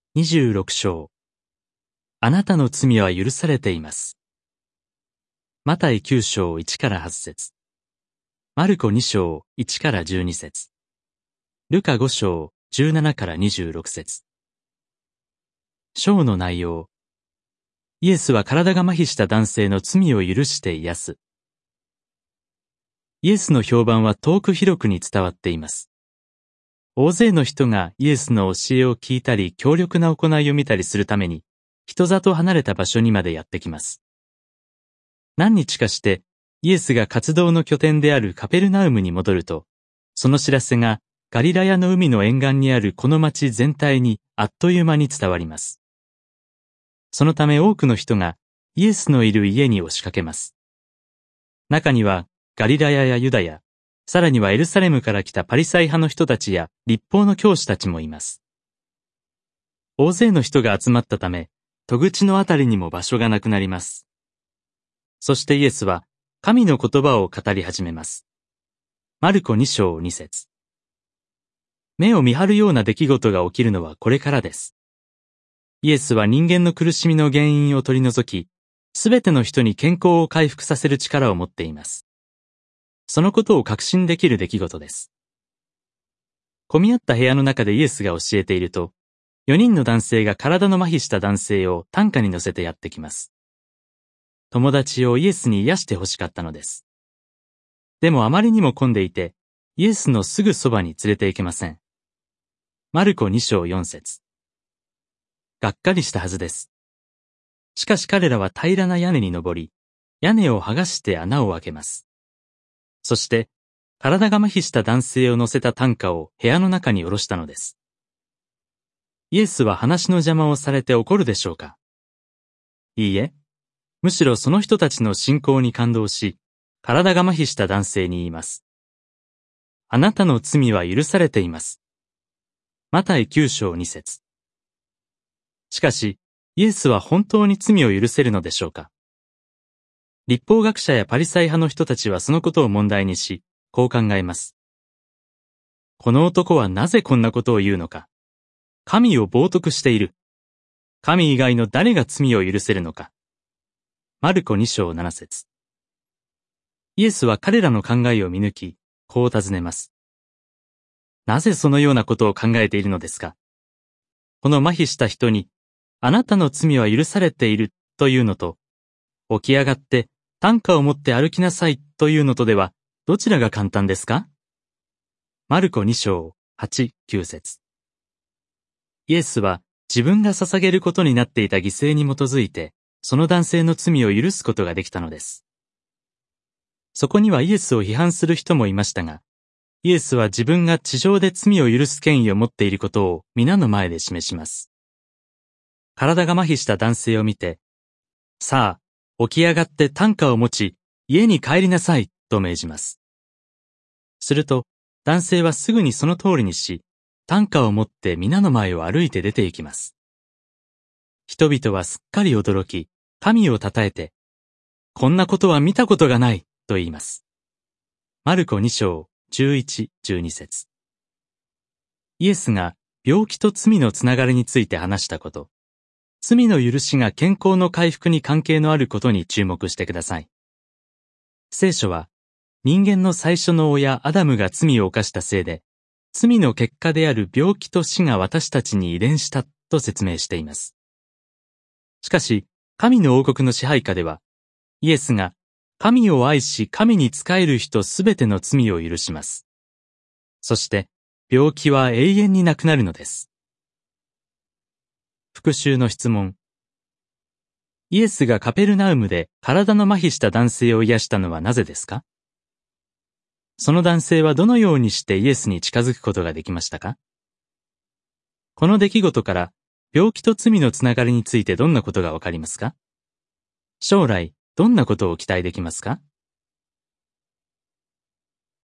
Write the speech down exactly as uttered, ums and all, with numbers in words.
にじゅうろく章。あなたの罪は許されています。マタイきゅう章いちからはち節。マルコに章いちからじゅうに節。ルカご章じゅうななからにじゅうろく節。章の内容。イエスは体が麻痺した男性の罪を許して癒す。イエスの評判は遠く広くに伝わっています。大勢の人がイエスの教えを聞いたり強力な行いを見たりするために、人里離れた場所にまでやってきます。何日かしてイエスが活動の拠点であるカペルナウムに戻ると、その知らせがガリラヤの海の沿岸にあるこの町全体にあっという間に伝わります。そのため多くの人がイエスのいる家に押しかけます。中にはガリラヤやユダヤ、さらにはエルサレムから来たパリサイ派の人たちや律法の教師たちもいます。大勢の人が集まったため、戸口のあたりにも場所がなくなります。そしてイエスは神の言葉を語り始めます。マルコに章に節。目を見張るような出来事が起きるのはこれからです。イエスは人間の苦しみの原因を取り除き、すべての人に健康を回復させる力を持っています。そのことを確信できる出来事です。混み合った部屋の中でイエスが教えていると、よにんの男性が体の麻痺した男性を担架に乗せてやってきます。友達をイエスに癒してほしかったのです。でもあまりにも混んでいて、イエスのすぐそばに連れて行けません。マルコに章よん節。がっかりしたはずです。しかし彼らは平らな屋根に登り、屋根を剥がして穴を開けます。そして、体が麻痺した男性を乗せた担架を部屋の中に下ろしたのです。イエスは話の邪魔をされて怒るでしょうか？いいえ、むしろその人たちの信仰に感動し、体が麻痺した男性に言います。あなたの罪は許されています。マタイきゅう章に節。しかし、イエスは本当に罪を許せるのでしょうか？律法学者やパリサイ派の人たちはそのことを問題にし、こう考えます。この男はなぜこんなことを言うのか。神を冒涜している。神以外の誰が罪を許せるのか。マルコに章なな節。イエスは彼らの考えを見抜き、こう尋ねます。なぜそのようなことを考えているのですか？この麻痺した人に、あなたの罪は許されているというのと、起き上がって担架を持って歩きなさいというのとでは、どちらが簡単ですか？マルコに章はち、きゅう節。イエスは自分が捧げることになっていた犠牲に基づいて、その男性の罪を許すことができたのです。そこにはイエスを批判する人もいましたが、イエスは自分が地上で罪を許す権威を持っていることを皆の前で示します。体が麻痺した男性を見て、さあ、起き上がって担架を持ち、家に帰りなさい、と命じます。すると、男性はすぐにその通りにし、担架を持って皆の前を歩いて出て行きます。人々はすっかり驚き、神を称えて、こんなことは見たことがない、と言います。マルコに章じゅういち、じゅうに節。イエスが病気と罪のつながりについて話したこと、罪の許しが健康の回復に関係のあることに注目してください。聖書は、人間の最初の親アダムが罪を犯したせいで、罪の結果である病気と死が私たちに遺伝したと説明しています。しかし、神の王国の支配下では、イエスが神を愛し神に仕える人すべての罪を許します。そして、病気は永遠になくなるのです。復習の質問。イエスがカペルナウムで体の麻痺した男性を癒したのはなぜですか？その男性はどのようにしてイエスに近づくことができましたか？この出来事から病気と罪のつながりについてどんなことがわかりますか？将来どんなことを期待できますか？